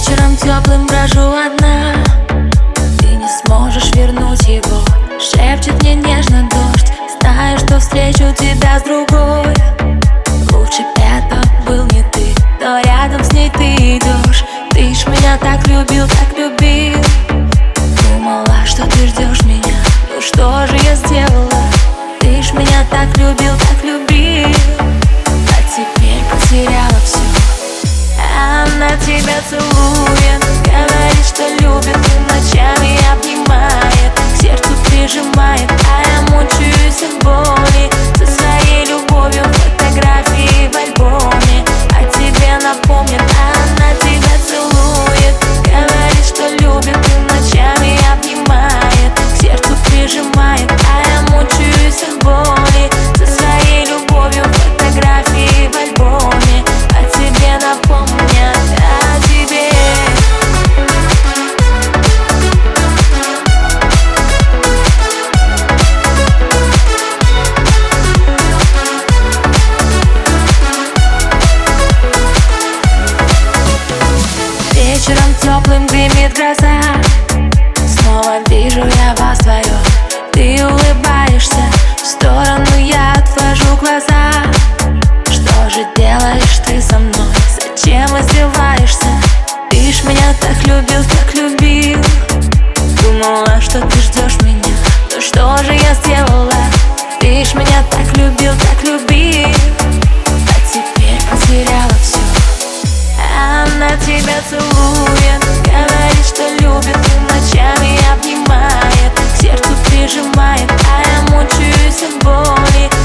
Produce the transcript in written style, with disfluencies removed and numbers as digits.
Вечером теплым брожу одна, ты не сможешь вернуть его. Шепчет мне нежно дождь, знаю, что встречу тебя с другой. Лучше это был не ты, но рядом с ней ты идешь. Ты ж меня так любил, так любил. Думала, что ты ждешь меня, ну что же я сделала? Ты ж меня так любил, так любил. А теперь потеряла все. Она тебя целует, говорит, что любит, и ночами обнимает, к сердцу прижимает, а я мучаюсь от боли. Со своей любовью фотографии в альбоме о тебе напомнит. Она тебя целует, говорит, что любит, и ночами обнимает, к сердцу прижимает, а я мучаюсь от боли. Со своей любовью фотографии в альбоме о тебе напомнят. Вечером теплым гремит гроза, снова вижу я вас вдвоем. Ты улыбаешься, в сторону я отвожу глаза. Что же делаешь ты со мной? Зачем издеваешься? Ты ж меня так любил, так любил. Думала, что ты ждешь меня, но что же я сделала? Ты ж меня так любил, так любил. А теперь потеряла все. Она тебя целует, говорит, что любит, и ночами обнимает, к сердцу прижимает, а я мучаюсь от боли.